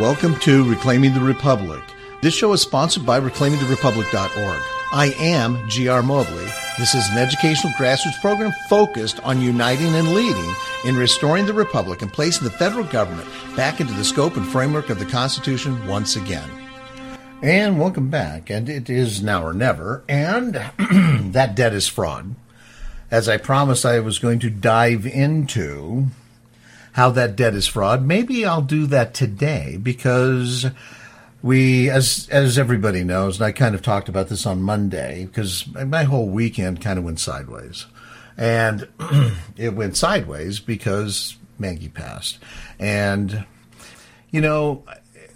Welcome to Reclaiming the Republic. This show is sponsored by reclaimingtherepublic.org. I am G.R. Mobley. This is an educational grassroots program focused on uniting and leading in restoring the Republic and placing the federal government back into the scope and framework of the Constitution once again. And welcome back. And it is now or never. And that debt is fraud. As I promised, I was going to dive into how that debt is fraud. Maybe I'll do that today because we, as everybody knows, and I kind of talked about this on Monday, because my whole weekend kind of went sideways. And it went sideways because Maggie passed. And, you know,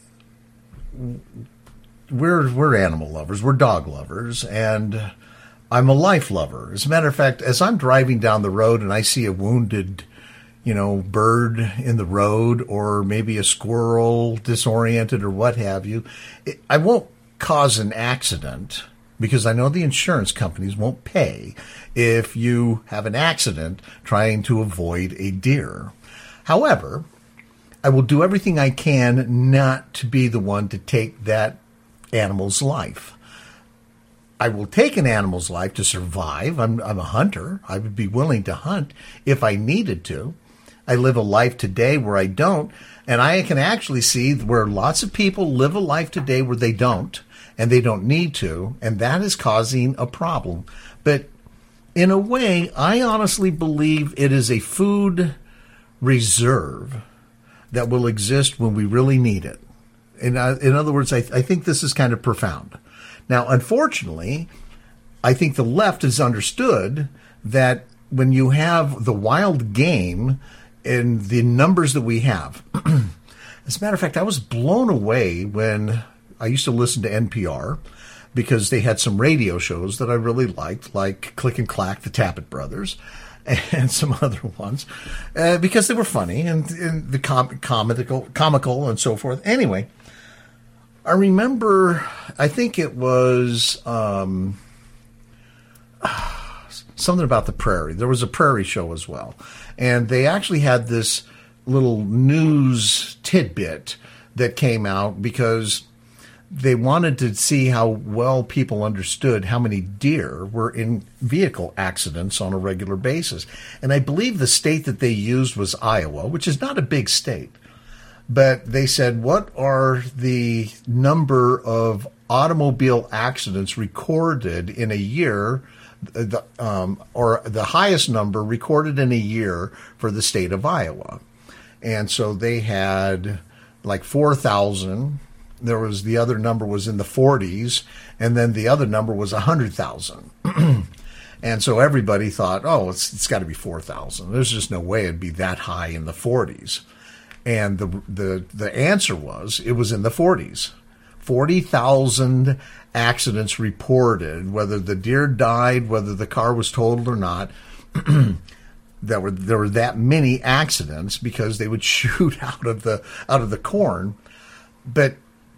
we're animal lovers. We're dog lovers. And I'm a life lover. As a matter of fact, as I'm driving down the road and I see a wounded bird in the road, or maybe a squirrel disoriented or what have you, I won't cause an accident because I know the insurance companies won't pay if you have an accident trying to avoid a deer. However, I will do everything I can not to be the one to take that animal's life. I will take an animal's life to survive. I'm a hunter. I would be willing to hunt if I needed to. I live a life today where I don't, and I can actually see where lots of people live a life today where they don't, and they don't need to, and that is causing a problem. But in a way, I honestly believe it is a food reserve that will exist when we really need it. In other words, I think this is kind of profound. Now, unfortunately, I think the left has understood that when you have the wild game and the numbers that we have. As a matter of fact, I was blown away when I used to listen to NPR because they had some radio shows that I really liked, like Click and Clack, the Tappet Brothers, and some other ones, because they were funny and the comical and so forth. Anyway, I remember, I think it was something about the prairie. There was a prairie show as well. And they actually had this little news tidbit that came out because they wanted to see how well people understood how many deer were in vehicle accidents on a regular basis. And I believe the state that they used was Iowa, which is not a big state. But they said, what are the number of automobile accidents recorded in a year, or the highest number recorded in a year for the state of Iowa? And so they had like 4,000. There was, the other number was in the 40s, and then the other number was 100,000. And so everybody thought, oh, it's got to be 4,000. There's just no way it'd be that high in the 40s. And the answer was, it was in the 40s. 40,000 accidents reported, whether the deer died, whether the car was totaled or not. There were that many accidents because they would shoot out of the corn. But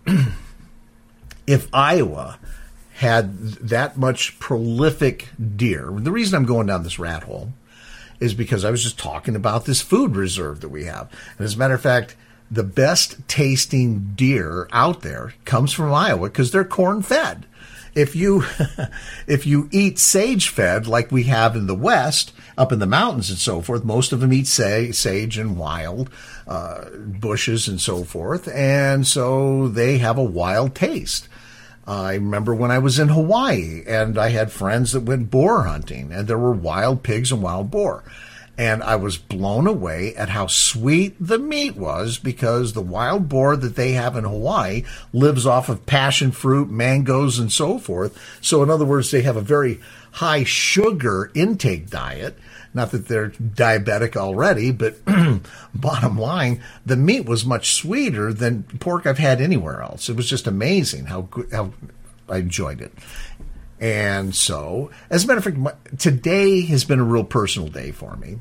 if Iowa had that much prolific deer, the reason I'm going down this rat hole is because I was just talking about this food reserve that we have. And as a matter of fact, the best tasting deer out there comes from Iowa because they're corn fed. If you eat sage fed like we have in the West, up in the mountains and so forth, most of them eat sage and wild bushes and so forth, and so they have a wild taste. I remember when I was in Hawaii and I had friends that went boar hunting, and there were wild pigs and wild boar. And I was blown away at how sweet the meat was because the wild boar that they have in Hawaii lives off of passion fruit, mangoes, and so forth. So in other words, they have a very high sugar intake diet. Not that they're diabetic already, but bottom line, the meat was much sweeter than pork I've had anywhere else. It was just amazing how I enjoyed it. And so, as a matter of fact, today has been a real personal day for me.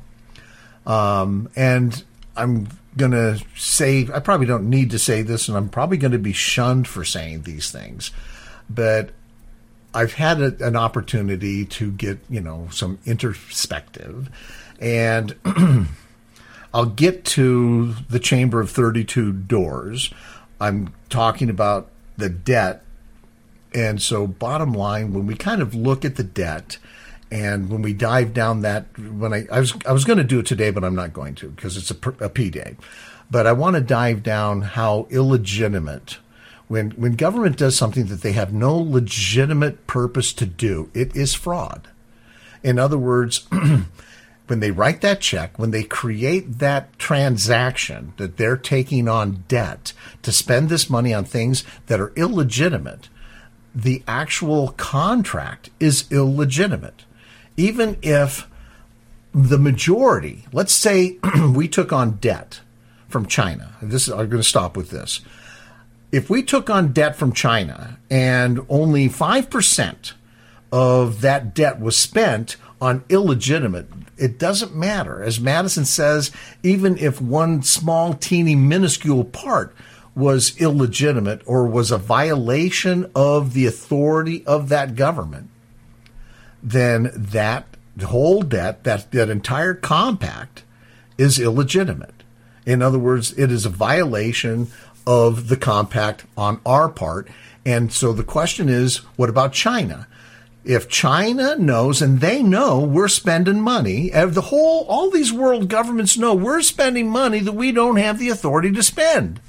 And I'm going to say, I probably don't need to say this, and I'm probably going to be shunned for saying these things, but I've had an opportunity to get, some introspective, and I'll get to the Chamber of 32 Doors I'm talking about the debt. And so bottom line, when we kind of look at the debt and when we dive down that, when I was going to do it today, but I'm not going to because it's a P day. But I want to dive down how illegitimate, when government does something that they have no legitimate purpose to do, it is fraud. In other words, when they write that check, when they create that transaction that they're taking on debt to spend this money on things that are illegitimate, the actual contract is illegitimate. Even if the majority, let's say we took on debt from China. I'm going to stop with this. If we took on debt from China and only 5% of that debt was spent on illegitimate, it doesn't matter. As Madison says, even if one small, teeny, minuscule part was illegitimate or was a violation of the authority of that government, then that whole debt, that entire compact is illegitimate. In other words, it is a violation of the compact on our part. And so the question is, what about China? If China knows, and they know we're spending money, all these world governments know we're spending money that we don't have the authority to spend.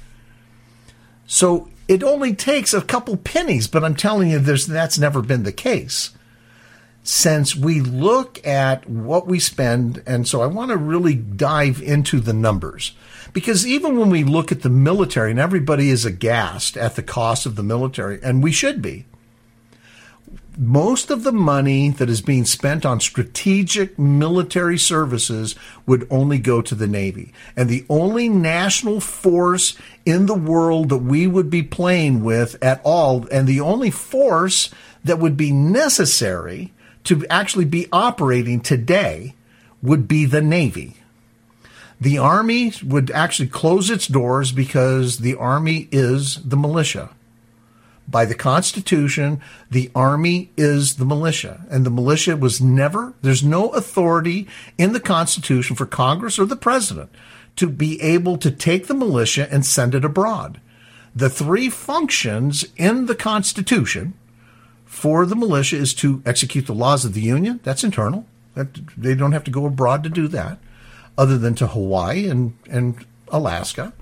So it only takes a couple pennies, but I'm telling you, that's never been the case since we look at what we spend. And so I want to really dive into the numbers, because even when we look at the military, and everybody is aghast at the cost of the military, and we should be, most of the money that is being spent on strategic military services would only go to the Navy. And the only national force in the world that we would be playing with at all, and the only force that would be necessary to actually be operating today, would be the Navy. The Army would actually close its doors because the Army is the militia. By the Constitution, the Army is the militia. And the militia there's no authority in the Constitution for Congress or the President to be able to take the militia and send it abroad. The three functions in the Constitution for the militia is to execute the laws of the Union. That's internal. They don't have to go abroad to do that, other than to Hawaii and Alaska.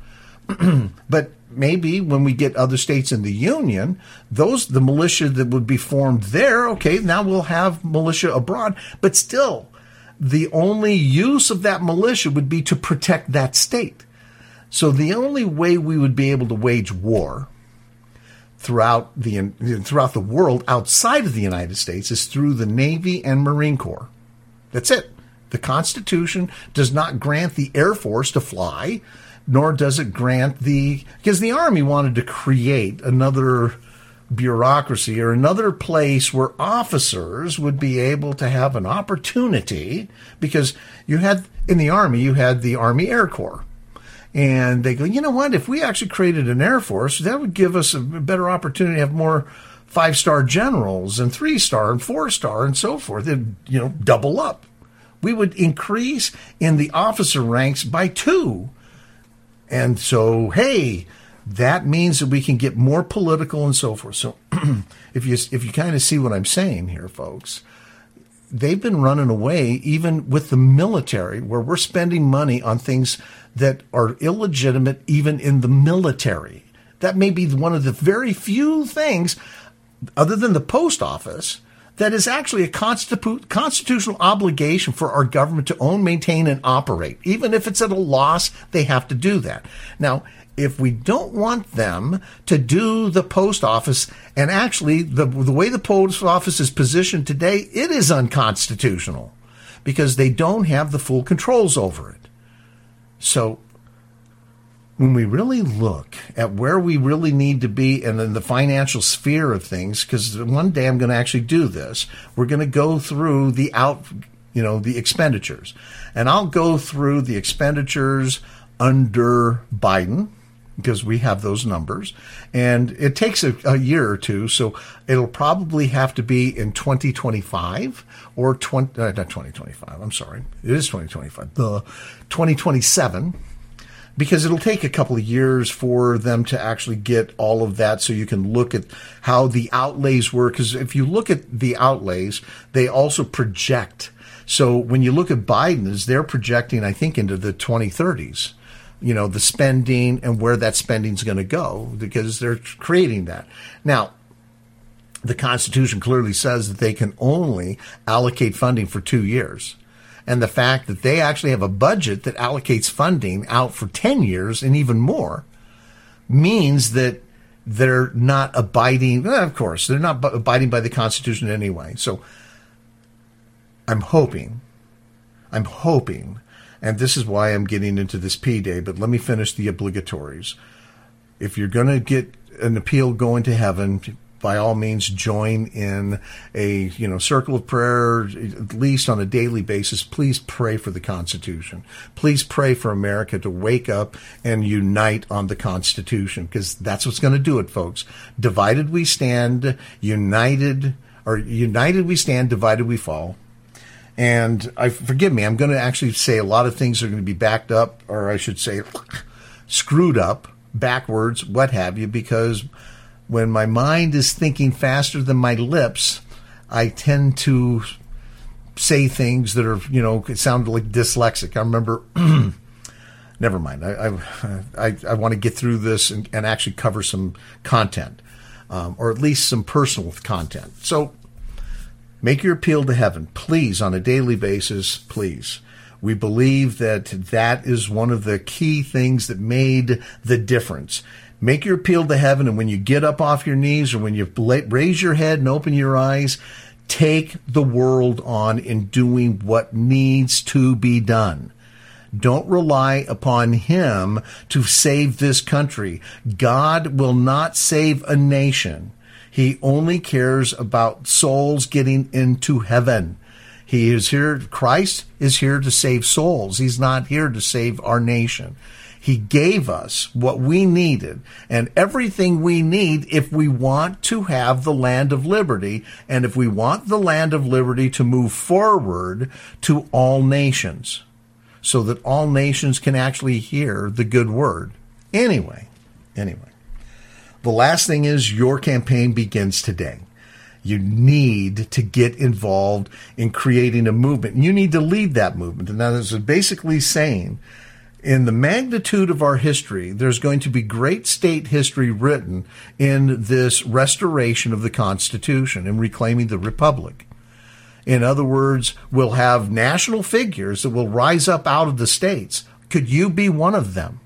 But maybe when we get other states in the Union, the militia that would be formed there, okay, now we'll have militia abroad. But still, the only use of that militia would be to protect that state. So the only way we would be able to wage war throughout the world outside of the United States is through the Navy and Marine Corps. That's it. The Constitution does not grant the Air Force to fly, nor does it grant because the Army wanted to create another bureaucracy or another place where officers would be able to have an opportunity, because in the Army, you had the Army Air Corps. And they go, you know what, if we actually created an Air Force, that would give us a better opportunity to have more 5-star generals and 3-star and 4-star and so forth. They'd, double up. We would increase in the officer ranks by 2. And so, hey, that means that we can get more political and so forth. So if you kind of see what I'm saying here, folks, they've been running away even with the military, where we're spending money on things that are illegitimate even in the military. That may be one of the very few things, other than the post office, that is actually a constitutional obligation for our government to own, maintain, and operate. Even if it's at a loss, they have to do that. Now, if we don't want them to do the post office, and actually the way the post office is positioned today, it is unconstitutional because they don't have the full controls over it. So when we really look at where we really need to be and in the financial sphere of things, because one day I'm going to actually do this, we're going to go through the expenditures. And I'll go through the expenditures under Biden, because we have those numbers. And it takes a year or two, so it'll probably have to be in 2025 or not 2025, I'm sorry. It is 2025. 2027. because it'll take a couple of years for them to actually get all of that so you can look at how the outlays work. Because if you look at the outlays, they also project. So when you look at Biden's, they're projecting, I think, into the 2030s, the spending and where that spending is going to go, because they're creating that. Now, the Constitution clearly says that they can only allocate funding for 2 years. And the fact that they actually have a budget that allocates funding out for 10 years and even more means that they're not abiding. Of course, they're not abiding by the Constitution anyway. So I'm hoping, and this is why I'm getting into this P Day, but let me finish the obligatories. If you're going to get an appeal going to heaven, by all means, join in a circle of prayer, at least on a daily basis. Please pray for the Constitution. Please pray for America to wake up and unite on the Constitution, because that's what's going to do it, folks. Divided we stand, united we stand, divided we fall. And forgive me, I'm going to actually say a lot of things are going to be backed up, or I should say screwed up, backwards, what have you, because when my mind is thinking faster than my lips, I tend to say things that are, it sounded like dyslexic. I remember, never mind. I want to get through this and actually cover some content, or at least some personal content. So make your appeal to heaven, please, on a daily basis, please. We believe that is one of the key things that made the difference. Make your appeal to heaven, and when you get up off your knees, or when you raise your head and open your eyes, take the world on in doing what needs to be done. Don't rely upon him to save this country. God will not save a nation. He only cares about souls getting into heaven. He is here. Christ is here to save souls. He's not here to save our nation. He gave us what we needed and everything we need if we want to have the land of liberty, and if we want the land of liberty to move forward to all nations, so that all nations can actually hear the good word. Anyway, the last thing is your campaign begins today. You need to get involved in creating a movement. You need to lead that movement. And that is basically saying, in the magnitude of our history, there's going to be great state history written in this restoration of the Constitution and reclaiming the Republic. In other words, we'll have national figures that will rise up out of the states. Could you be one of them?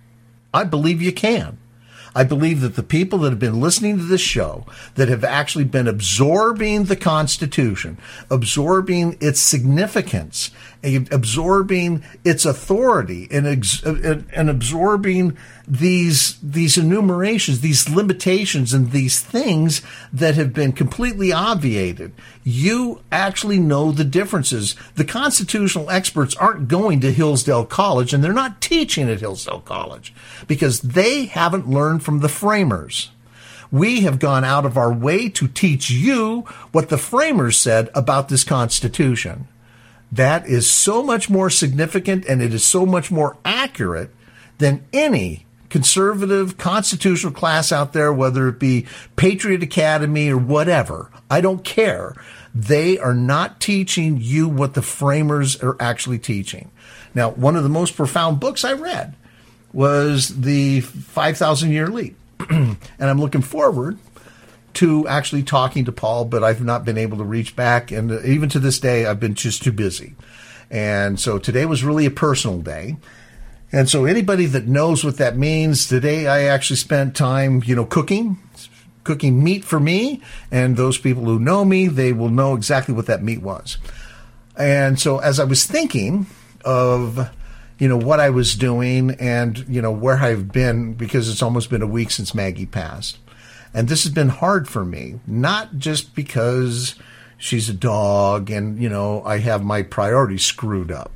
I believe you can. I believe that the people that have been listening to this show, that have actually been absorbing the Constitution, absorbing its significance, absorbing its authority, and absorbing these enumerations, these limitations, and these things that have been completely obviated, you actually know the differences. The constitutional experts aren't going to Hillsdale College, and they're not teaching at Hillsdale College, because they haven't learned from the framers. We have gone out of our way to teach you what the framers said about this Constitution. That is so much more significant, and it is so much more accurate than any conservative constitutional class out there, whether it be Patriot Academy or whatever. I don't care. They are not teaching you what the framers are actually teaching. Now, one of the most profound books I read was the 5,000-Year Leap. And I'm looking forward to actually talking to Paul, but I've not been able to reach back. And even to this day, I've been just too busy. And so today was really a personal day. And so anybody that knows what that means, today I actually spent time, cooking meat for me. And those people who know me, they will know exactly what that meat was. And so as I was thinking of, what I was doing and, where I've been, because it's almost been a week since Maggie passed. And this has been hard for me, not just because she's a dog and, I have my priorities screwed up.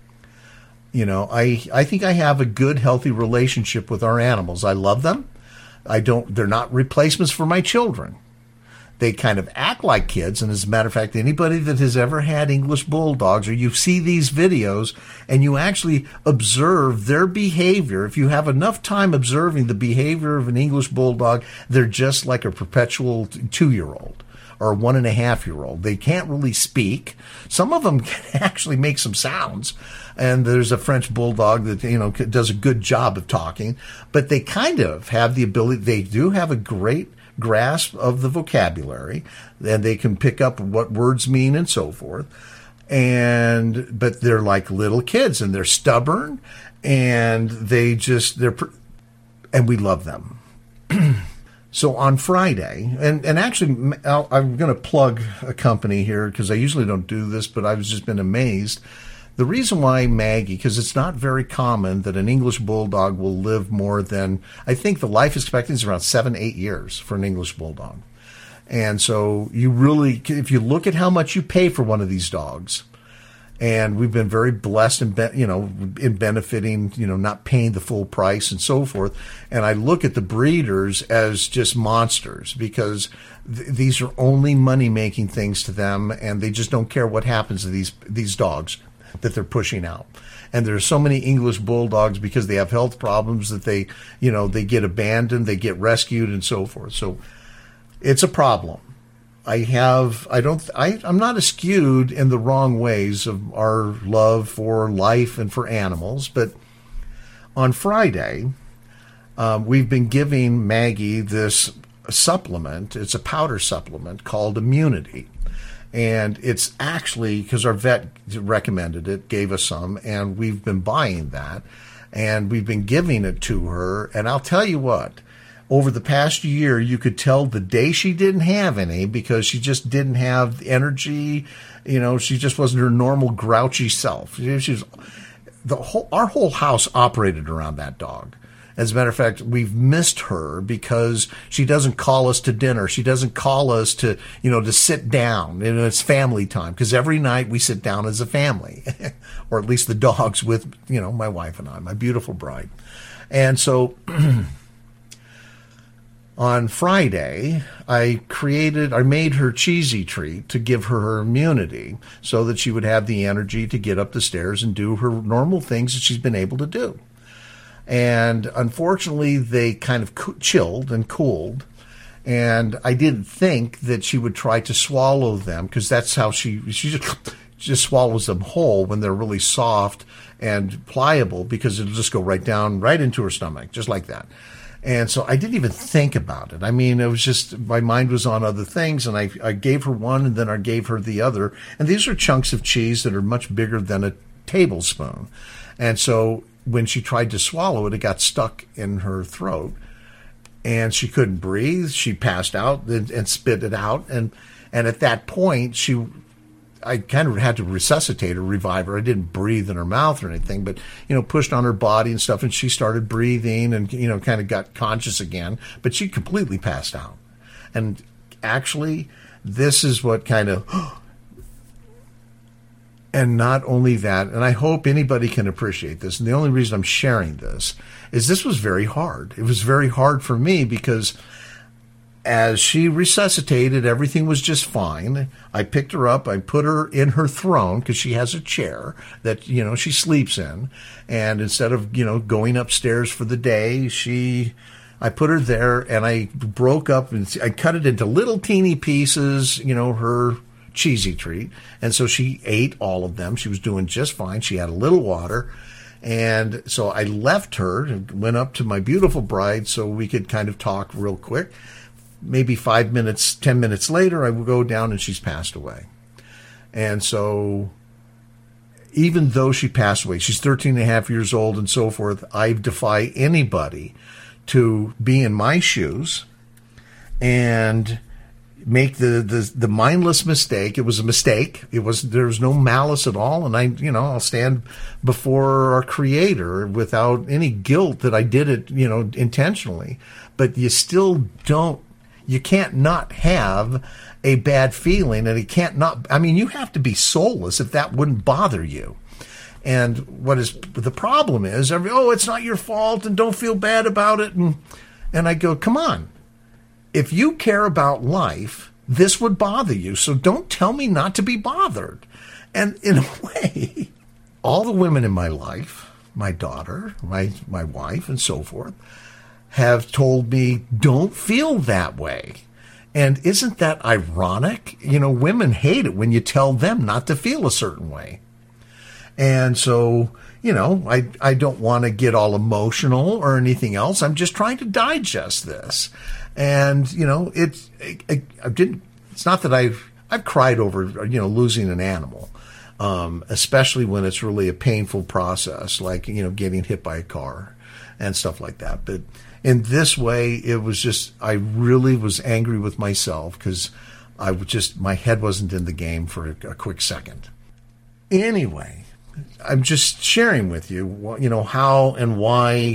I think I have a good, healthy relationship with our animals. I love them. They're not replacements for my children. they kind of act like kids. And as a matter of fact, anybody that has ever had English bulldogs, or you see these videos and you actually observe their behavior, if you have enough time observing the behavior of an English bulldog, they're just like a perpetual 2-year-old or 1.5-year-old. They can't really speak. Some of them can actually make some sounds. And there's a French bulldog that, does a good job of talking, but they kind of have the ability, they do have a great grasp of the vocabulary, and they can pick up what words mean and so forth. But they're like little kids, and they're stubborn, and and we love them. So on Friday, and actually, I'm going to plug a company here because I usually don't do this, but I've just been amazed. The reason why Maggie, because it's not very common that an English bulldog will live more than, I think the life expectancy is around 7-8 years for an English bulldog. And so you really, if you look at how much you pay for one of these dogs, and we've been very blessed in benefiting, not paying the full price and so forth. And I look at the breeders as just monsters because these are only money-making things to them, and they just don't care what happens to these dogs that they're pushing out. And there's so many English bulldogs because they have health problems that they get abandoned, they get rescued and so forth. So it's a problem. I'm not skewed in the wrong ways of our love for life and for animals, but on Friday, we've been giving Maggie this supplement. It's a powder supplement called Immunity. And it's actually, because our vet recommended it, gave us some, and we've been buying that, and we've been giving it to her. And I'll tell you what, over the past year, you could tell the day she didn't have any because she just didn't have the energy. She just wasn't her normal grouchy self. Our whole house operated around that dog. As a matter of fact, we've missed her because she doesn't call us to dinner. She doesn't call us to sit down. It's family time because every night we sit down as a family, or at least the dogs with, my wife and I, my beautiful bride. And so on Friday, I made her cheesy treat to give her immunity so that she would have the energy to get up the stairs and do her normal things that she's been able to do. And unfortunately, they kind of chilled and cooled. And I didn't think that she would try to swallow them because that's how she just swallows them whole when they're really soft and pliable because it'll just go right into her stomach, just like that. And so I didn't even think about it. I mean, it was just my mind was on other things, and I gave her one, and then I gave her the other. And these are chunks of cheese that are much bigger than a tablespoon. And so when she tried to swallow it, it got stuck in her throat, and she couldn't breathe. She passed out and spit it out. And at that point, I kind of had to resuscitate her, revive her. I didn't breathe in her mouth or anything, but, pushed on her body and stuff, and she started breathing and, kind of got conscious again, but she completely passed out. And actually, this is what kind of, and not only that, and I hope anybody can appreciate this, and the only reason I'm sharing this is this was very hard. It was very hard for me because as she resuscitated, everything was just fine. I picked her up. I put her in her throne because she has a chair that, she sleeps in. And instead of, going upstairs for the day, I put her there and I broke up and I cut it into little teeny pieces, her cheesy treat. And so she ate all of them. She was doing just fine. She had a little water. And so I left her and went up to my beautiful bride so we could kind of talk real quick. Maybe 5 minutes, 10 minutes later, I would go down and she's passed away. And so even though she passed away, she's 13 and a half years old and so forth, I defy anybody to be in my shoes and make the mindless mistake. It was a mistake. There was no malice at all. And I'll stand before our Creator without any guilt that I did it, intentionally. But you still you can't not have a bad feeling, and you have to be soulless if that wouldn't bother you. And the problem is, it's not your fault and don't feel bad about it. And I go, come on. If you care about life, this would bother you. So don't tell me not to be bothered. And in a way, all the women in my life, my daughter, my wife, and so forth, have told me, don't feel that way. And isn't that ironic? Women hate it when you tell them not to feel a certain way. And so, I don't want to get all emotional or anything else. I'm just trying to digest this. And, it's not that I've cried over, losing an animal, especially when it's really a painful process, like, getting hit by a car and stuff like that. But in this way, it was just, I really was angry with myself because my head wasn't in the game for a quick second. Anyway, I'm just sharing with you, how and why,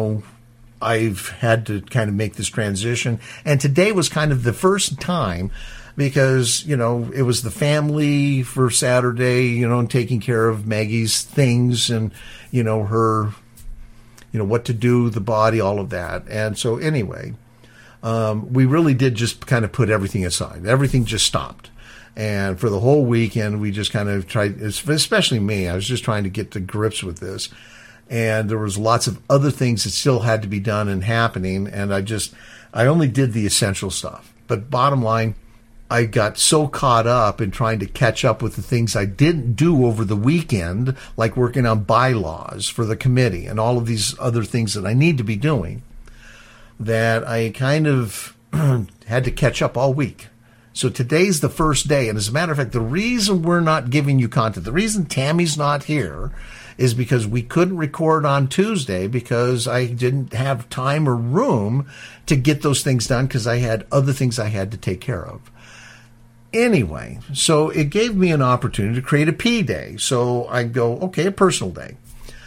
I've had to kind of make this transition. And today was kind of the first time because, it was the family for Saturday, and taking care of Maggie's things and, her, what to do, the body, all of that. And so anyway, we really did just kind of put everything aside. Everything just stopped. And for the whole weekend, we just kind of tried, especially me, I was just trying to get to grips with this. And there was lots of other things that still had to be done and happening. And I only did the essential stuff. But bottom line, I got so caught up in trying to catch up with the things I didn't do over the weekend, like working on bylaws for the committee and all of these other things that I need to be doing, that I kind of had to catch up all week. So today's the first day. And as a matter of fact, the reason we're not giving you content, the reason Tammy's not here is because we couldn't record on Tuesday because I didn't have time or room to get those things done because I had other things I had to take care of. Anyway, so it gave me an opportunity to create a P day. So I go, okay, a personal day.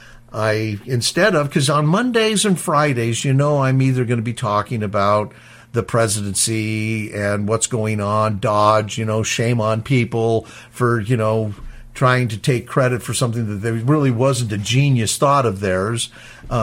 Because on Mondays and Fridays, I'm either going to be talking about the presidency and what's going on, Dodge, shame on people for, trying to take credit for something that there really wasn't a genius thought of theirs.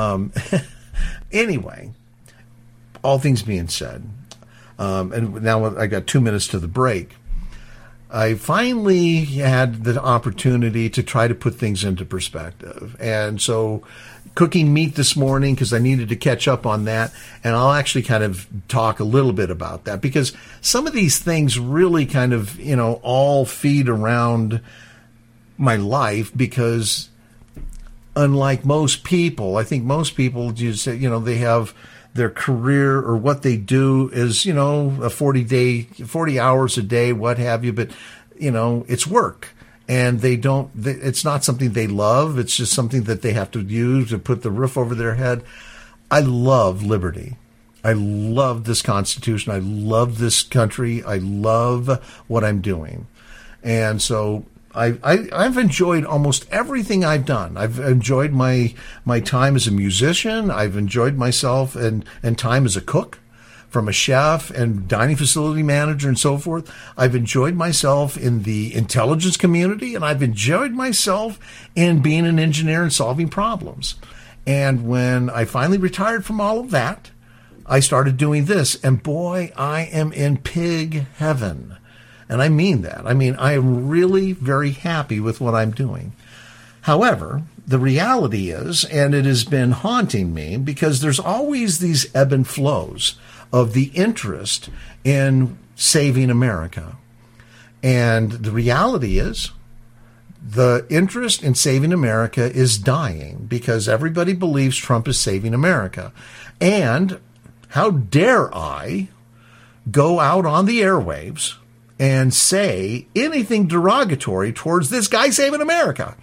Anyway, all things being said, and now I got 2 minutes to the break. I finally had the opportunity to try to put things into perspective. And so cooking meat this morning because I needed to catch up on that. And I'll actually kind of talk a little bit about that because some of these things really kind of, all feed around my life because unlike most people, I think most people just, they have their career or what they do is, a 40 hours a day, what have you, but, it's work. And it's not something they love. It's just something that they have to use to put the roof over their head. I love liberty. I love this Constitution. I love this country. I love what I'm doing. And so I've enjoyed almost everything I've done. I've enjoyed my time as a musician. I've enjoyed myself and time as a cook, from a chef and dining facility manager and so forth. I've enjoyed myself in the intelligence community, and I've enjoyed myself in being an engineer and solving problems. And when I finally retired from all of that, I started doing this. And boy, I am in pig heaven. And I mean that. I mean, I am really very happy with what I'm doing. However, the reality is, and it has been haunting me, because there's always these ebb and flows of the interest in saving America. And the reality is, the interest in saving America is dying because everybody believes Trump is saving America. And how dare I go out on the airwaves and say anything derogatory towards this guy saving America?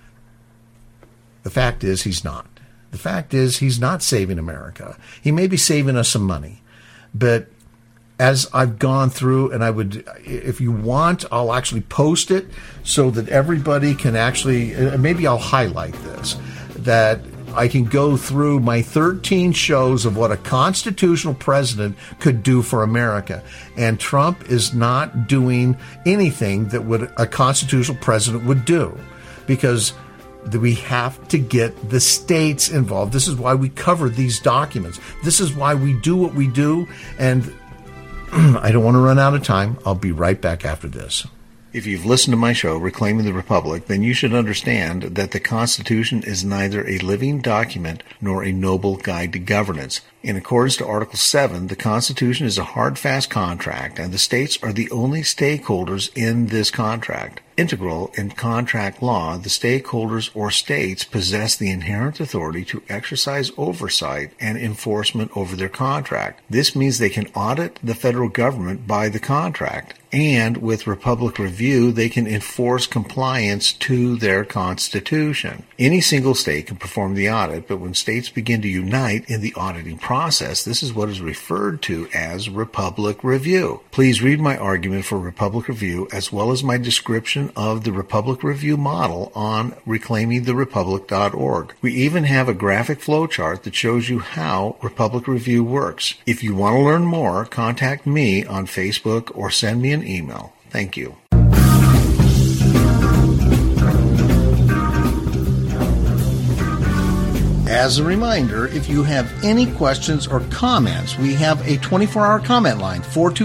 The fact is, he's not. The fact is, he's not saving America. He may be saving us some money. But as I've gone through, and I would, if you want, I'll actually post it so that everybody can actually, maybe I'll highlight this, that I can go through my 13 shows of what a constitutional president could do for America. And Trump is not doing anything that a constitutional president would do, because we have to get the states involved. This is why we cover these documents. This is why we do what we do. And I don't want to run out of time. I'll be right back after this. If you've listened to my show, Reclaiming the Republic, then you should understand that the Constitution is neither a living document nor a noble guide to governance. In accordance to Article 7, the Constitution is a hard, fast contract, and the states are the only stakeholders in this contract. Integral in contract law, the stakeholders or states possess the inherent authority to exercise oversight and enforcement over their contract. This means they can audit the federal government by the contract, and with Republic Review, they can enforce compliance to their Constitution. Any single state can perform the audit, but when states begin to unite in the auditing process, this is what is referred to as Republic Review. Please read my argument for Republic Review as well as my description of the Republic Review model on reclaimingtherepublic.org. We even have a graphic flowchart that shows you how Republic Review works. If you want to learn more, contact me on Facebook or send me an email. Thank you. As a reminder, if you have any questions or comments, we have a 24-hour comment line,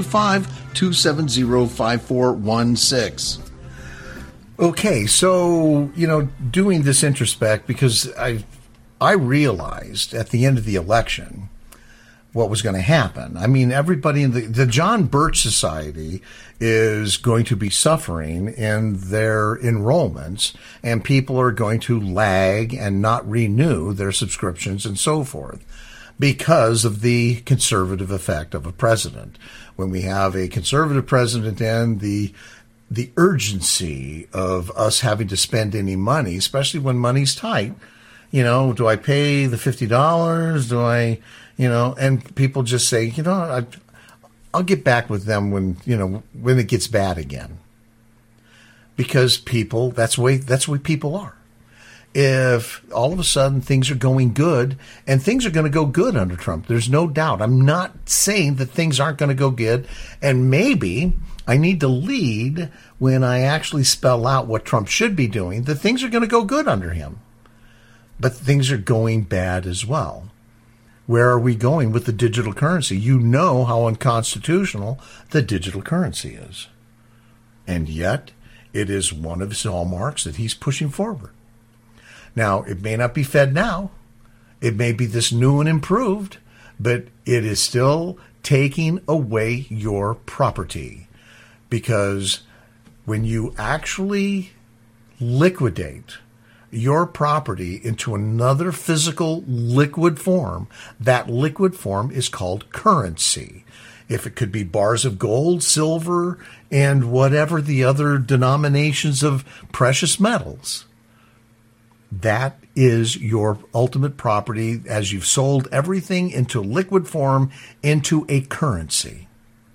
425-270-5416. Okay, so, doing this introspect, because I realized at the end of the election what was going to happen. I mean, everybody in the John Birch Society is going to be suffering in their enrollments, and people are going to lag and not renew their subscriptions and so forth because of the conservative effect of a president. When we have a conservative president and the urgency of us having to spend any money, especially when money's tight, do I pay the $50? Do I, and people just say, I'll get back with them when it gets bad again. Because people, that's the way people are. If all of a sudden things are going good, and things are going to go good under Trump, there's no doubt. I'm not saying that things aren't going to go good, and maybe I need to lead when I actually spell out what Trump should be doing, that things are going to go good under him. But things are going bad as well. Where are we going with the digital currency? You know how unconstitutional the digital currency is. And yet, it is one of his hallmarks that he's pushing forward. Now, it may not be Fed now. It may be this new and improved, but it is still taking away your property. Because when you actually liquidate your property into another physical liquid form, that liquid form is called currency. If it could be bars of gold, silver, and whatever the other denominations of precious metals, that is your ultimate property as you've sold everything into liquid form into a currency.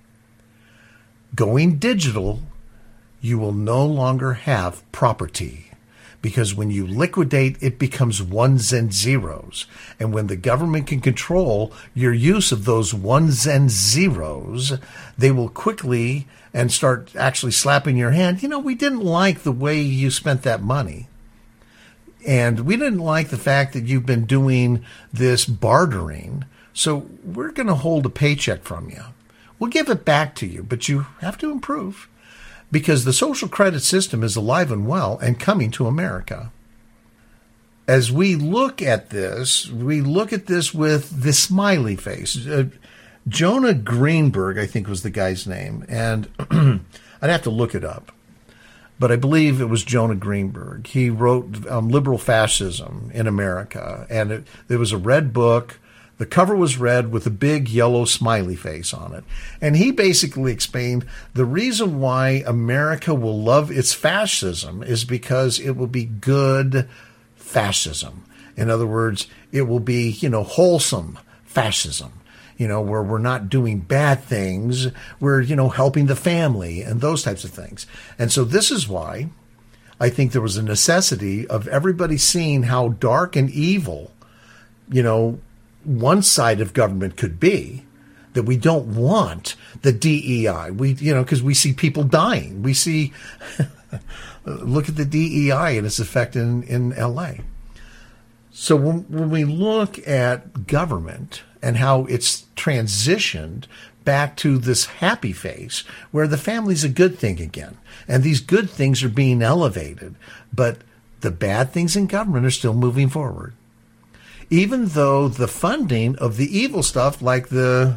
Going digital, you will no longer have property. Because when you liquidate, it becomes ones and zeros. And when the government can control your use of those ones and zeros, they will quickly and start actually slapping your hand. We didn't like the way you spent that money. And we didn't like the fact that you've been doing this bartering. So we're going to hold a paycheck from you. We'll give it back to you, but you have to improve. Because the social credit system is alive and well and coming to America. As we look at this with the smiley face. Jonah Greenberg, I think was the guy's name, and I'd have to look it up. But I believe it was Jonah Greenberg. He wrote Liberal Fascism in America, and there was a red book. The cover was red with a big yellow smiley face on it. And he basically explained the reason why America will love its fascism is because it will be good fascism. In other words, it will be, wholesome fascism, where we're not doing bad things. We're, helping the family and those types of things. And so this is why I think there was a necessity of everybody seeing how dark and evil, one side of government could be, that we don't want the DEI. Because we see people dying. We see, look at the DEI and its effect in LA. So when we look at government and how it's transitioned back to this happy face where the family's a good thing again. And these good things are being elevated. But the bad things in government are still moving forward. Even though the funding of the evil stuff, like that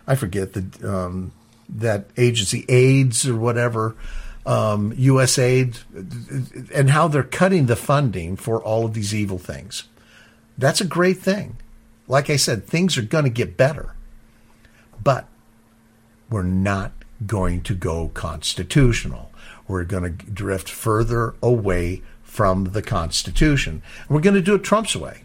agency, AIDS or whatever, USAID, and how they're cutting the funding for all of these evil things. That's a great thing. Like I said, things are going to get better. But we're not going to go constitutional. We're going to drift further away from the Constitution. We're going to do it Trump's way.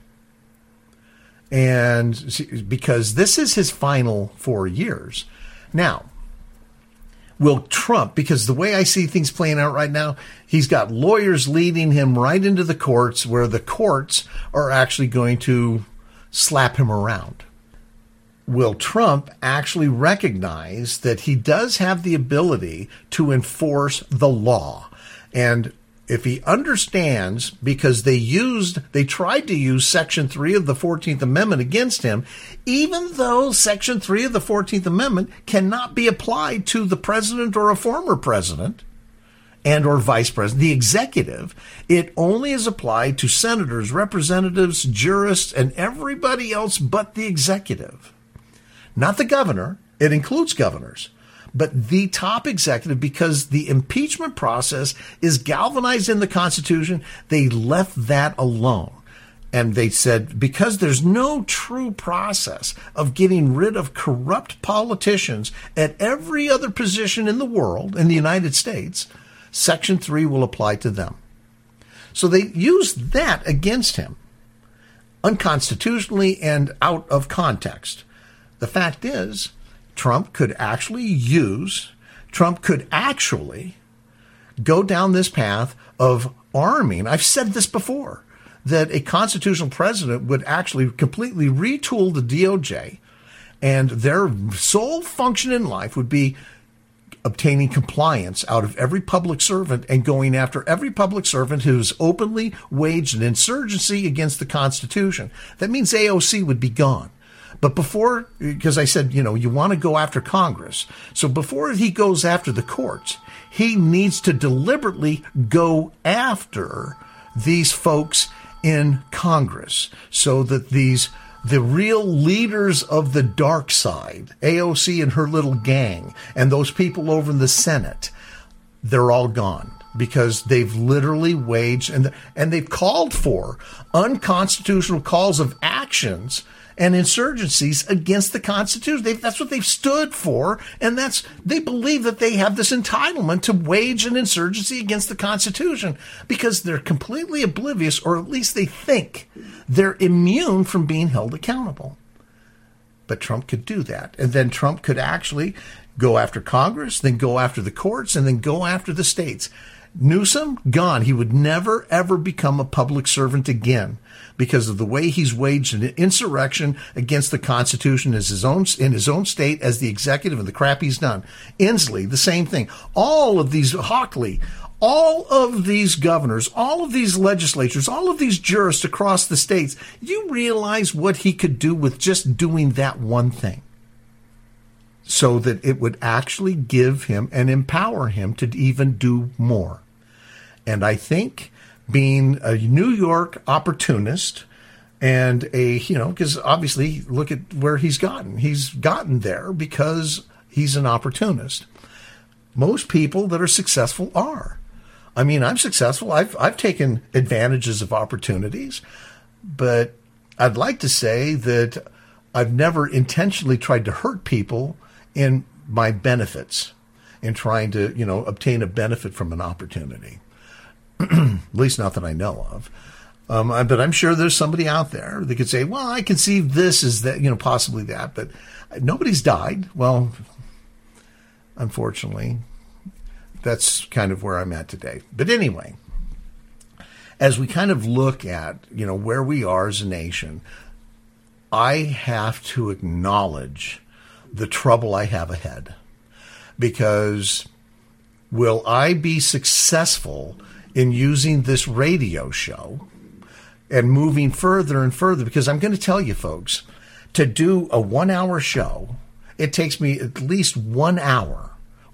And because this is his final 4 years. Now, will Trump, because the way I see things playing out right now, he's got lawyers leading him right into the courts where the courts are actually going to slap him around. Will Trump actually recognize that he does have the ability to enforce the law? And if he understands, because they tried to use Section 3 of the 14th Amendment against him, even though Section 3 of the 14th Amendment cannot be applied to the president or a former president and or vice president, the executive, it only is applied to senators, representatives, jurists, and everybody else but the executive. Not the governor. It includes governors. But the top executive, because the impeachment process is galvanized in the Constitution, they left that alone. And they said, because there's no true process of getting rid of corrupt politicians at every other position in the world, in the United States, Section 3 will apply to them. So they used that against him, unconstitutionally and out of context. The fact is, Trump could actually go down this path of arming. I've said this before, that a constitutional president would actually completely retool the DOJ, and their sole function in life would be obtaining compliance out of every public servant and going after every public servant who has openly waged an insurgency against the Constitution. That means AOC would be gone. But before, because I said, you want to go after Congress. So before he goes after the courts, he needs to deliberately go after these folks in Congress so that the real leaders of the dark side, AOC and her little gang, and those people over in the Senate, they're all gone. Because they've literally waged and they've called for unconstitutional calls of actions and insurgencies against the Constitution. That's what they've stood for, and they believe that they have this entitlement to wage an insurgency against the Constitution because they're completely oblivious, or at least they think they're immune from being held accountable. But Trump could do that, and then Trump could actually go after Congress, then go after the courts, and then go after the states. Newsom, gone. He would never, ever become a public servant again because of the way he's waged an insurrection against the Constitution in his own state as the executive and the crap he's done. Inslee, the same thing. All of these, Hockley, all of these governors, all of these legislatures, all of these jurists across the states, you realize what he could do with just doing that one thing? So that it would actually give him and empower him to even do more. And I think being a New York opportunist and because obviously look at where he's gotten. He's gotten there because he's an opportunist. Most people that are successful are. I mean, I'm successful. I've taken advantages of opportunities, but I'd like to say that I've never intentionally tried to hurt people in my benefits, in trying to, obtain a benefit from an opportunity. At least not that I know of. But I'm sure there's somebody out there that could say, well, I conceive this as that, possibly that, but nobody's died. Well, unfortunately, that's kind of where I'm at today. But anyway, as we kind of look at, where we are as a nation, I have to acknowledge the trouble I have ahead, because will I be successful in using this radio show and moving further and further? Because I'm going to tell you folks, to do a 1 hour show it takes me at least 1 hour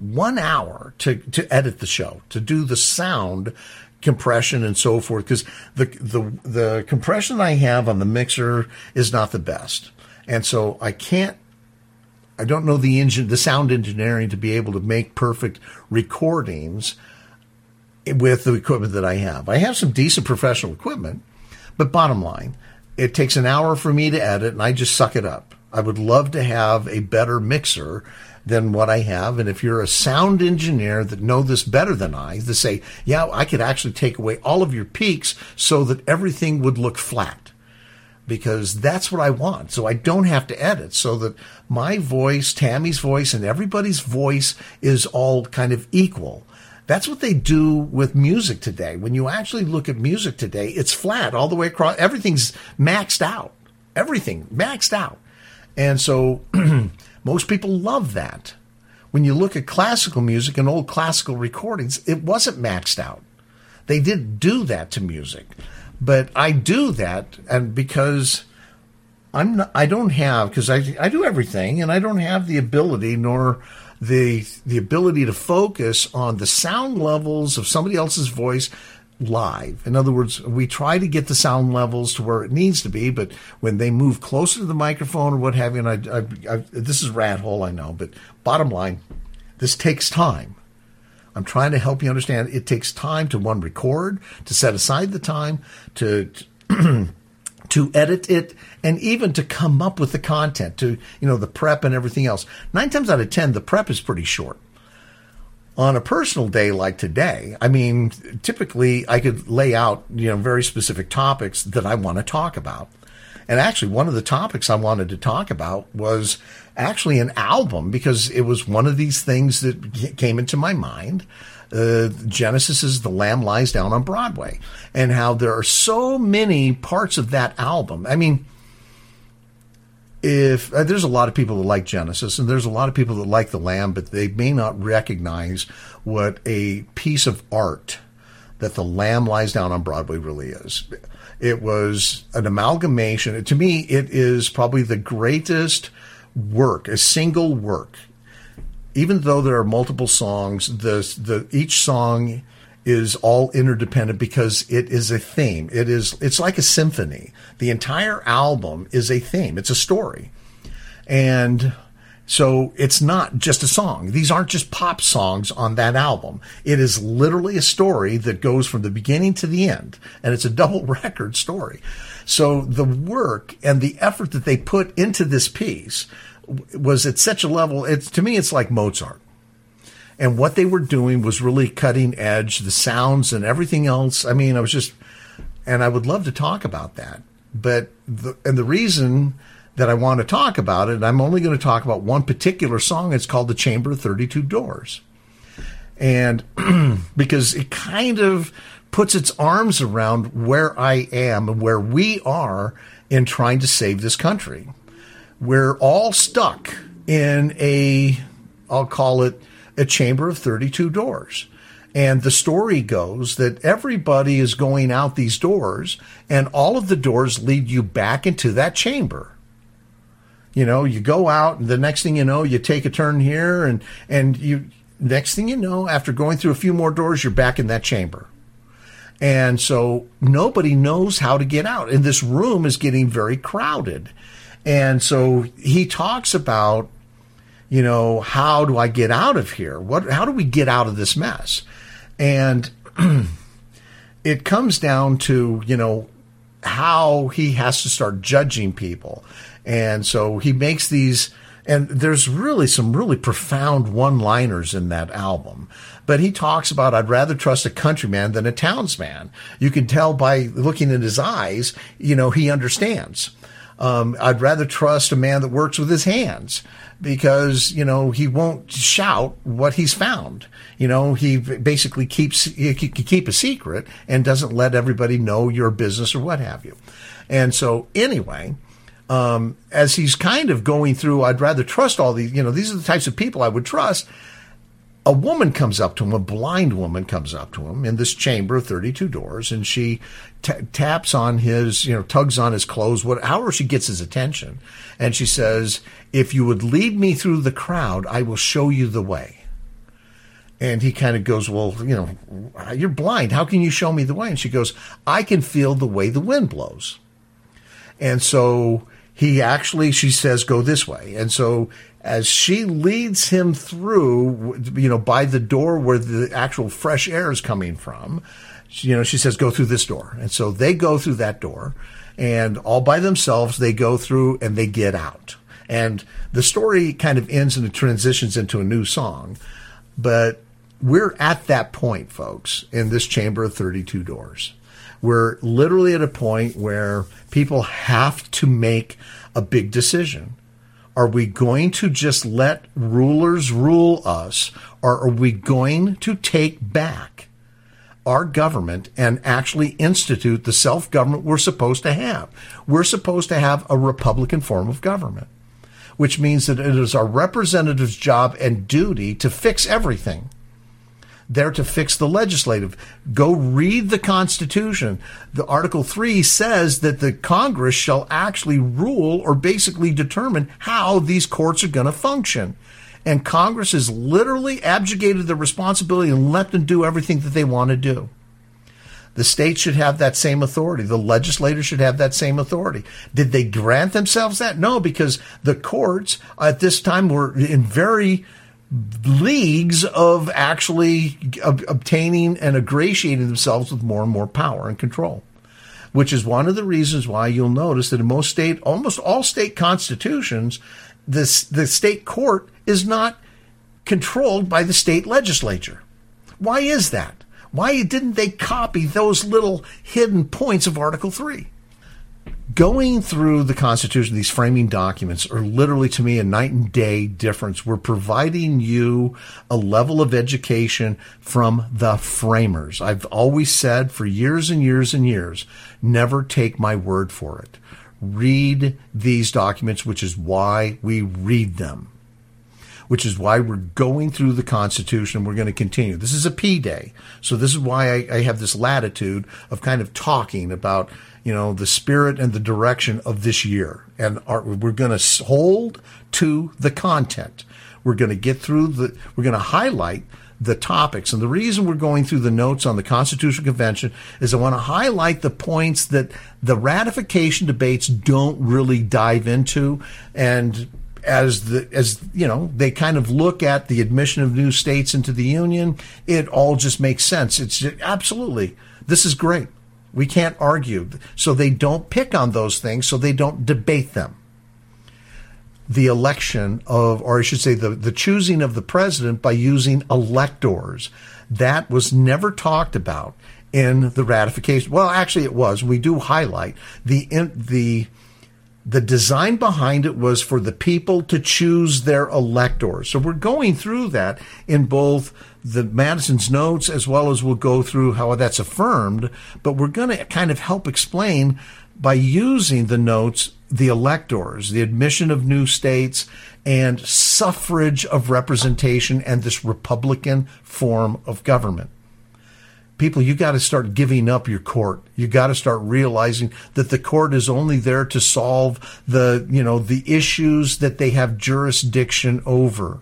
to edit the show, to do the sound compression and so forth, because the compression I have on the mixer is not the best. And so I don't know the sound engineering to be able to make perfect recordings with the equipment that I have. I have some decent professional equipment, but bottom line, it takes an hour for me to edit, and I just suck it up. I would love to have a better mixer than what I have. And if you're a sound engineer that know this better than I, to say, yeah, I could actually take away all of your peaks so that everything would look flat, because that's what I want. So I don't have to edit, so that my voice, Tammy's voice, and everybody's voice is all kind of equal. That's what they do with music today. When you actually look at music today, it's flat all the way across. Everything's maxed out. Everything maxed out. And so most people love that. When you look at classical music and old classical recordings, it wasn't maxed out. They didn't do that to music. But I do that, and because I don't have, because I do everything, and I don't have the ability nor the ability to focus on the sound levels of somebody else's voice live. In other words, we try to get the sound levels to where it needs to be, but when they move closer to the microphone or what have you, and this is rat hole, I know, but bottom line, this takes time. I'm trying to help you understand it takes time to, one, record, to set aside the time, to to edit it, and even to come up with the content, to, the prep and everything else. 9 times out of 10, the prep is pretty short. On a personal day like today, typically I could lay out, very specific topics that I want to talk about. And actually, one of the topics I wanted to talk about was actually an album, because it was one of these things that came into my mind. Genesis' The Lamb Lies Down on Broadway, and how there are so many parts of that album. If there's a lot of people that like Genesis, and there's a lot of people that like The Lamb, but they may not recognize what a piece of art that The Lamb Lies Down on Broadway really is. It was an amalgamation. To me, it is probably the greatest work, a single work. Even though there are multiple songs, each song is all interdependent because it is a theme. It's like a symphony. The entire album is a theme. It's a story. And so it's not just a song. These aren't just pop songs on that album. It is literally a story that goes from the beginning to the end. And it's a double record story. So the work and the effort that they put into this piece was at such a level, to me, it's like Mozart. And what they were doing was really cutting edge, the sounds and everything else. I would love to talk about that. But the reason that I want to talk about it, I'm only going to talk about one particular song. It's called The Chamber of 32 Doors. And because it kind of puts its arms around where I am and where we are in trying to save this country. We're all stuck in I'll call it a chamber of 32 doors. And the story goes that everybody is going out these doors, and all of the doors lead you back into that chamber. You go out, and the next thing you know, you take a turn here, and next thing you know, after going through a few more doors, you're back in that chamber. And so nobody knows how to get out. And this room is getting very crowded. And so he talks about, how do I get out of here? How do we get out of this mess? And it comes down to, how he has to start judging people. And so he makes these, and there's really some really profound one-liners in that album. But he talks about, I'd rather trust a countryman than a townsman. You can tell by looking in his eyes, he understands. I'd rather trust a man that works with his hands, because, he won't shout what he's found. He basically can keep a secret and doesn't let everybody know your business or what have you. And so anyway, as he's kind of going through, I'd rather trust all these, these are the types of people I would trust. a woman comes up to him, a blind woman comes up to him in this chamber of 32 doors, and she taps on his, tugs on his clothes, however she gets his attention. And she says, if you would lead me through the crowd, I will show you the way. And he kind of goes, well, you're blind. How can you show me the way? And she goes, I can feel the way the wind blows. And so she says, go this way. And so as she leads him through, by the door where the actual fresh air is coming from, she says, go through this door. And so they go through that door, and all by themselves, they go through and they get out. And the story kind of ends and it transitions into a new song. But we're at that point, folks, in this chamber of 32 doors. We're literally at a point where people have to make a big decision. Are we going to just let rulers rule us, or are we going to take back our government and actually institute the self-government we're supposed to have? We're supposed to have a Republican form of government, which means that it is our representatives' job and duty to fix everything. They're to fix the legislative. Go read the Constitution. The Article 3 says that the Congress shall actually rule or basically determine how these courts are going to function. And Congress has literally abjugated the responsibility and let them do everything that they want to do. The states should have that same authority. The legislators should have that same authority. Did they grant themselves that? No, because the courts at this time were in very leagues of actually obtaining and ingratiating themselves with more and more power and control, which is one of the reasons why you'll notice that in almost all state constitutions, the state court is not controlled by the state legislature. Why is that? Why didn't they copy those little hidden points of Article 3? Going through the Constitution, these framing documents are literally, to me, a night and day difference. We're providing you a level of education from the framers. I've always said for years and years and years, never take my word for it. Read these documents, which is why we read them, which is why we're going through the Constitution. We're going to continue. This is a P day. So this is why I have this latitude of kind of talking about the spirit and the direction of this year. And we're going to hold to the content. We're going to get through we're going to highlight the topics. And the reason we're going through the notes on the Constitutional Convention is I want to highlight the points that the ratification debates don't really dive into. And as they kind of look at the admission of new states into the Union, it all just makes sense. It's absolutely, this is great. We can't argue. So they don't pick on those things, so they don't debate them. The election or I should say the choosing of the president by using electors, that was never talked about in the ratification. Well, actually it was. We do highlight the design behind it was for the people to choose their electors. So we're going through that in both the Madison's notes, as well as we'll go through how that's affirmed, but we're going to kind of help explain by using the notes, the electors, the admission of new states, and suffrage of representation, and this Republican form of government. People, you got to start giving up your court. You got to start realizing that the court is only there to solve the issues that they have jurisdiction over.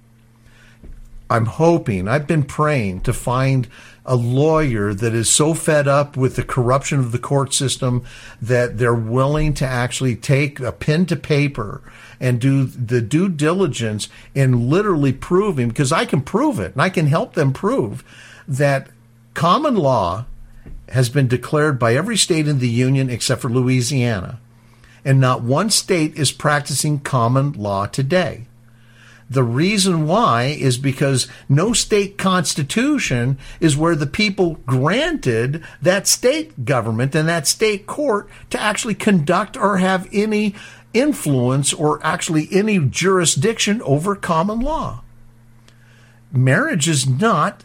I'm hoping, I've been praying to find a lawyer that is so fed up with the corruption of the court system that they're willing to actually take a pen to paper and do the due diligence in literally proving, because I can prove it and I can help them prove that common law has been declared by every state in the Union except for Louisiana, and not one state is practicing common law today. The reason why is because no state constitution is where the people granted that state government and that state court to actually conduct or have any influence or actually any jurisdiction over common law. Marriage is not,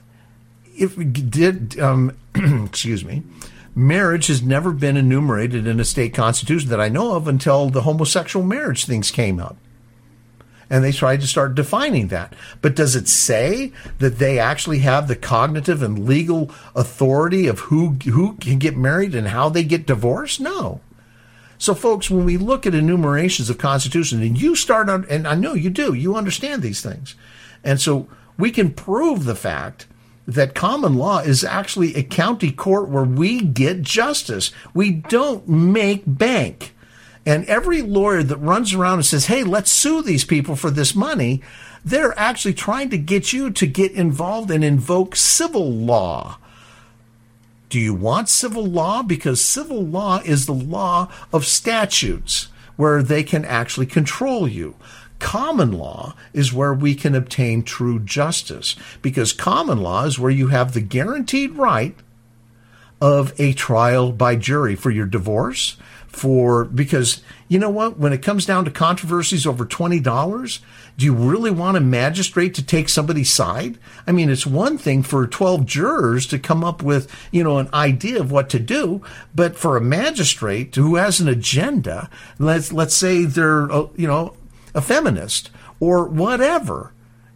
marriage has never been enumerated in a state constitution that I know of until the homosexual marriage things came up. And they tried to start defining that. But does it say that they actually have the cognitive and legal authority of who can get married and how they get divorced? No. So, folks, when we look at enumerations of Constitution, and you start on, and I know you do, you understand these things. And so we can prove the fact that common law is actually a county court where we get justice. We don't make bank. And every lawyer that runs around and says, hey, let's sue these people for this money, they're actually trying to get you to get involved and invoke civil law. Do you want civil law? Because civil law is the law of statutes where they can actually control you. Common law is where we can obtain true justice, because common law is where you have the guaranteed right of a trial by jury for your divorce, because you know what? When it comes down to controversies over $20, do you really want a magistrate to take somebody's side? I mean, it's one thing for 12 jurors to come up with, an idea of what to do, but for a magistrate who has an agenda, let's say they're, a feminist or whatever,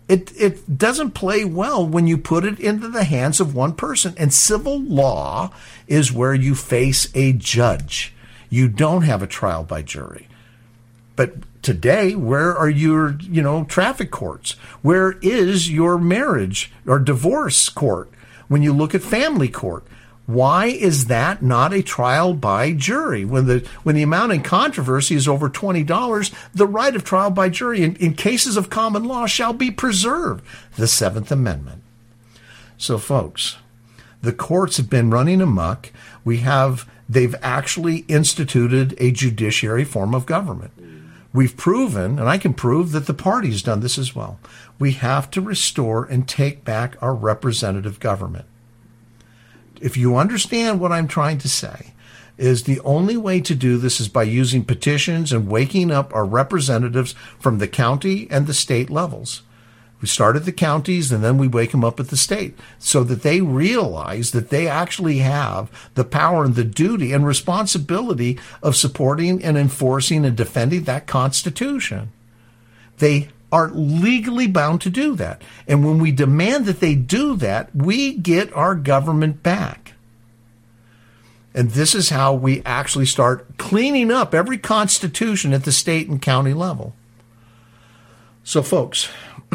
it doesn't play well when you put it into the hands of one person. And civil law is where you face a judge. You don't have a trial by jury. But today, where are your, traffic courts? Where is your marriage or divorce court? When you look at family court, why is that not a trial by jury? When the amount in controversy is over $20, the right of trial by jury in cases of common law shall be preserved. The Seventh Amendment. So, folks, the courts have been running amok. They've actually instituted a judiciary form of government. We've proven, and I can prove, that the party's done this as well. We have to restore and take back our representative government. If you understand what I'm trying to say, is the only way to do this is by using petitions and waking up our representatives from the county and the state levels. We start at the counties and then we wake them up at the state so that they realize that they actually have the power and the duty and responsibility of supporting and enforcing and defending that Constitution. They are legally bound to do that. And when we demand that they do that, we get our government back. And this is how we actually start cleaning up every constitution at the state and county level. So, folks,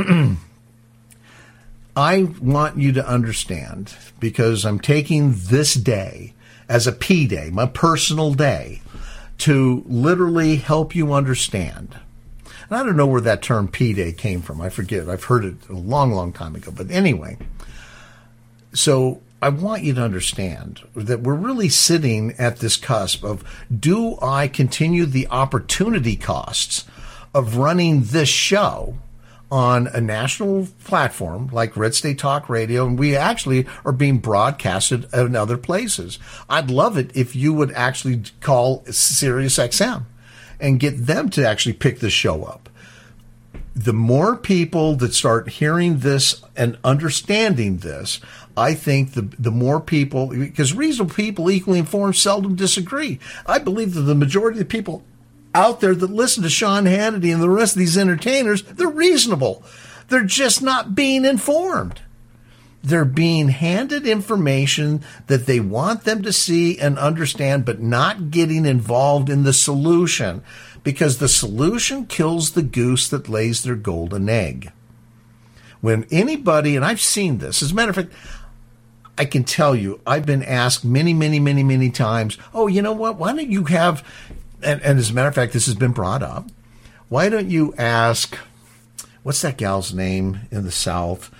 I want you to understand, because I'm taking this day as a P day, my personal day, to literally help you understand. And I don't know where that term P Day came from. I forget. I've heard it a long, long time ago. But anyway, so I want you to understand that we're really sitting at this cusp of, do I continue the opportunity costs of running this show on a national platform like Red State Talk Radio, and we actually are being broadcasted in other places? I'd love it if you would actually call Sirius XM and get them to actually pick the show up. The more people that start hearing this and understanding this, I think the more people, because reasonable people, equally informed, seldom disagree. I believe that the majority of the people out there that listen to Sean Hannity and the rest of these entertainers, they're reasonable. They're just not being informed. They're being handed information that they want them to see and understand, but not getting involved in the solution, because the solution kills the goose that lays their golden egg. When anybody, and I've seen this, as a matter of fact, I can tell you, I've been asked many, many, many, many times, oh, you know what, why don't you have, and as a matter of fact, this has been brought up, why don't you ask, what's that gal's name in the South?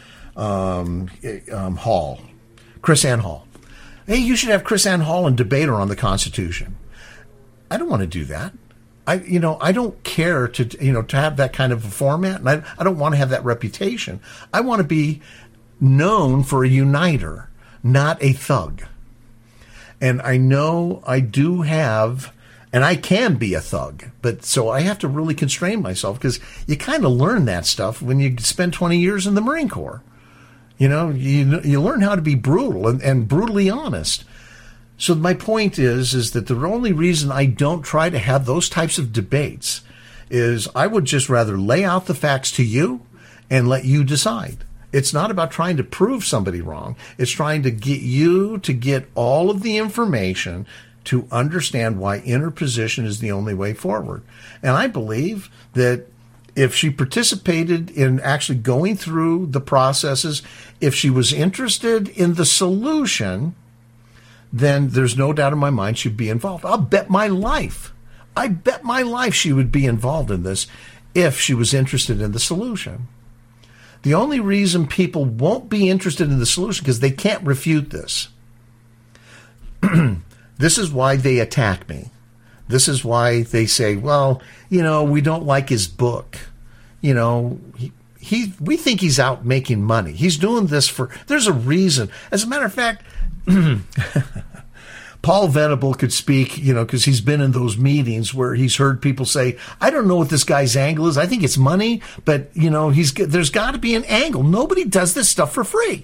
Hall, KrisAnne Hall. Hey, you should have KrisAnne Hall and debate her on the Constitution. I don't want to do that. I don't care to have that kind of a format, and I don't want to have that reputation. I want to be known for a uniter, not a thug. And I know I do have, and I can be a thug, but so I have to really constrain myself, because you kind of learn that stuff when you spend 20 years in the Marine Corps. You learn how to be brutal and brutally honest. So my point is that the only reason I don't try to have those types of debates is I would just rather lay out the facts to you and let you decide. It's not about trying to prove somebody wrong. It's trying to get you to get all of the information to understand why interposition is the only way forward. And I believe that if she participated in actually going through the processes, if she was interested in the solution, then there's no doubt in my mind she'd be involved. I'll bet my life. I bet my life she would be involved in this if she was interested in the solution. The only reason people won't be interested in the solution because they can't refute this. This is why they attack me. This is why they say, well, we don't like his book. We think he's out making money. He's doing this there's a reason. As a matter of fact, Paul Venable could speak, because he's been in those meetings where he's heard people say, I don't know what this guy's angle is. I think it's money, but, there's got to be an angle. Nobody does this stuff for free.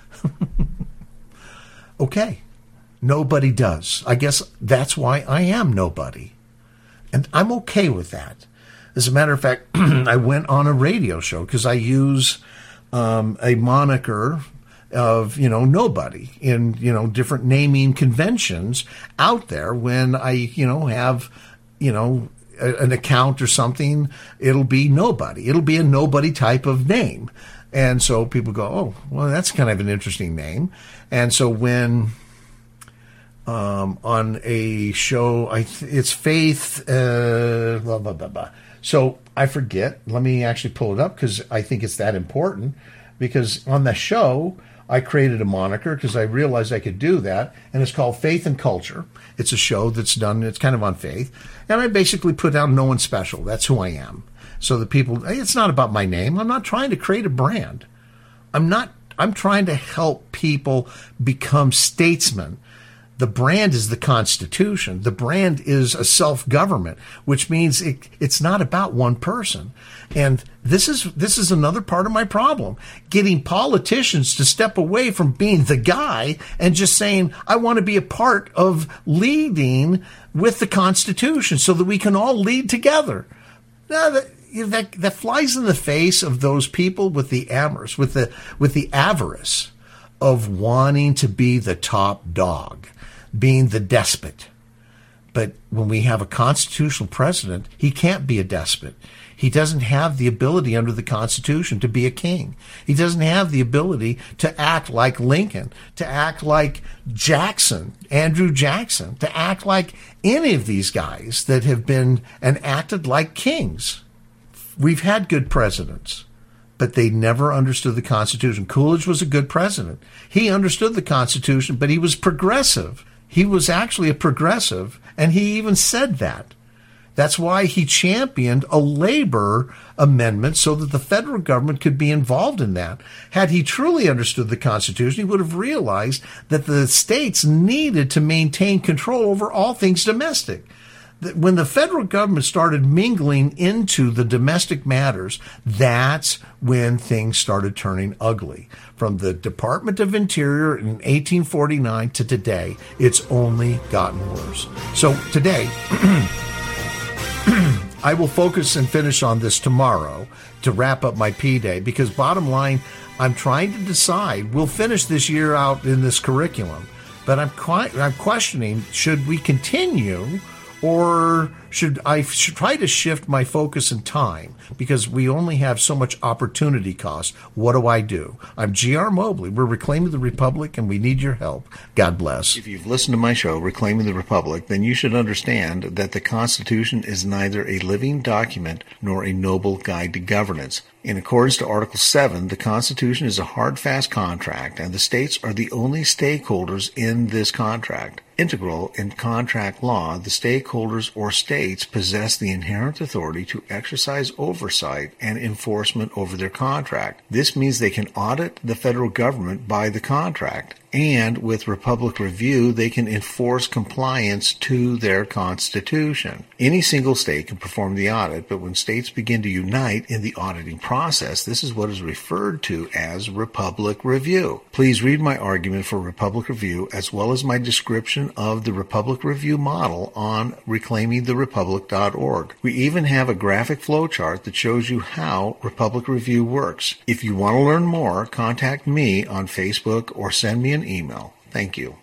Okay. Nobody does. I guess that's why I am nobody. And I'm okay with that. As a matter of fact, I went on a radio show because I use a moniker of, nobody in, different naming conventions out there. When I, have, an account or something, it'll be nobody. It'll be a nobody type of name. And so people go, oh, well, that's kind of an interesting name. And so when on a show, it's Faith, blah, blah, blah, blah. So I forget. Let me actually pull it up because I think it's that important. Because on the show, I created a moniker because I realized I could do that. And it's called Faith and Culture. It's a show that's done, it's kind of on faith. And I basically put out no one special. That's who I am. So the people, it's not about my name. I'm not trying to create a brand. I'm trying to help people become statesmen. The brand is the Constitution. The brand is a self-government, which means it's not about one person. And this is another part of my problem. Getting politicians to step away from being the guy and just saying, I want to be a part of leading with the Constitution so that we can all lead together. Now, that flies in the face of those people with the avarice, with the avarice of wanting to be the top dog, being the despot. But when we have a constitutional president, he can't be a despot. He doesn't have the ability under the Constitution to be a king. He doesn't have the ability to act like Lincoln, to act like Jackson, Andrew Jackson, to act like any of these guys that have been and acted like kings. We've had good presidents, but they never understood the Constitution. Coolidge was a good president. He understood the Constitution, but he was progressive. He was actually a progressive, and he even said that. That's why he championed a labor amendment so that the federal government could be involved in that. Had he truly understood the Constitution, he would have realized that the states needed to maintain control over all things domestic. When the federal government started mingling into the domestic matters, that's when things started turning ugly. From the Department of Interior in 1849 to today, it's only gotten worse. So today, I will focus and finish on this tomorrow to wrap up my P-Day, because bottom line, I'm trying to decide. We'll finish this year out in this curriculum, but I'm questioning, should we continue, or should I try to shift my focus and time? Because we only have so much opportunity cost. What do? I'm G.R. Mobley. We're Reclaiming the Republic, and we need your help. God bless. If you've listened to my show, Reclaiming the Republic, then you should understand that the Constitution is neither a living document nor a noble guide to governance. In accordance to Article 7, the Constitution is a hard, fast contract, and the states are the only stakeholders in this contract. Integral in contract law, the stakeholders or states possess the inherent authority to exercise oversight and enforcement over their contract. This means they can audit the federal government by the contract, And with Republic Review, they can enforce compliance to their Constitution. Any single state can perform the audit, but when states begin to unite in the auditing process, this is what is referred to as Republic Review. Please read my argument for Republic Review as well as my description of the Republic Review model on reclaimingtherepublic.org. We even have a graphic flowchart that shows you how Republic Review works. If you want to learn more, contact me on Facebook or send me an email. Thank you.